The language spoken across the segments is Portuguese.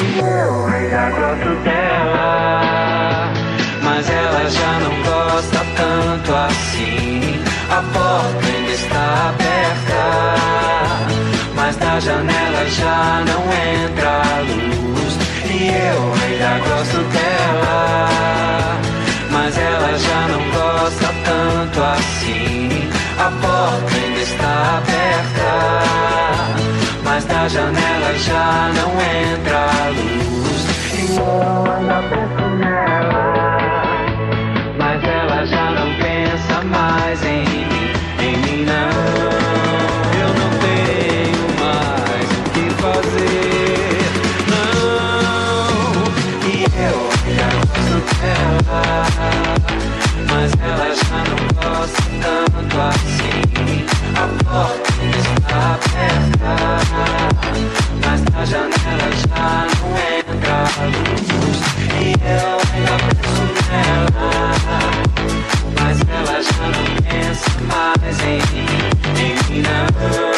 Eu ainda gosto dela, mas ela já não gosta tanto assim. A porta ainda está aberta, mas da janela já não entra a luz. E eu ainda gosto dela, mas ela já não gosta tanto assim. A porta ainda está aberta, mas da janela já não entra a luz. E eu ainda penso nela, mas ela já não pensa mais em mim não. Eu não tenho mais o que fazer, não. E eu ainda gosto dela, mas ela já não gosta tanto assim. A porta ainda está aberta, mas na janela já não entra a luz. E eu ainda penso nela, mas ela já não pensa mais em mim não.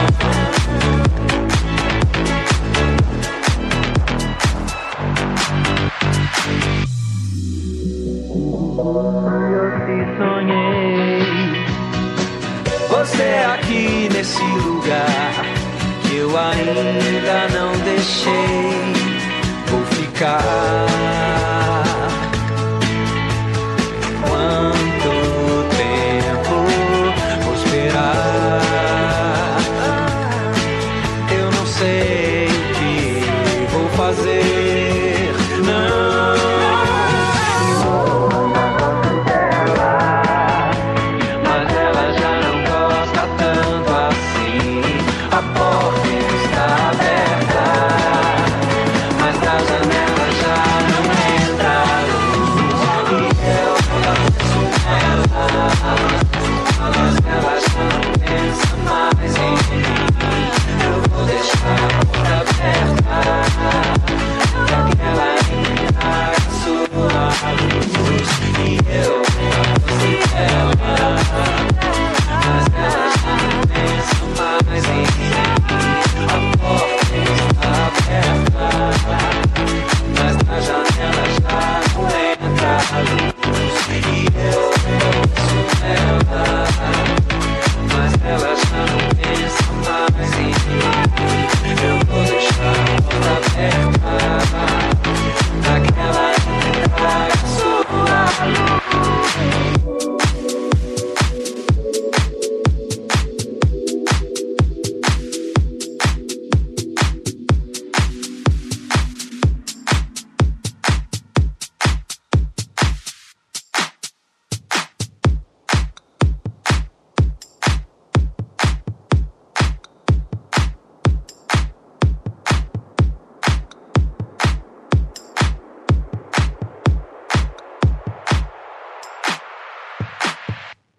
Eu te sonhei, você aqui nesse lugar que eu ainda não deixei. Vou ficar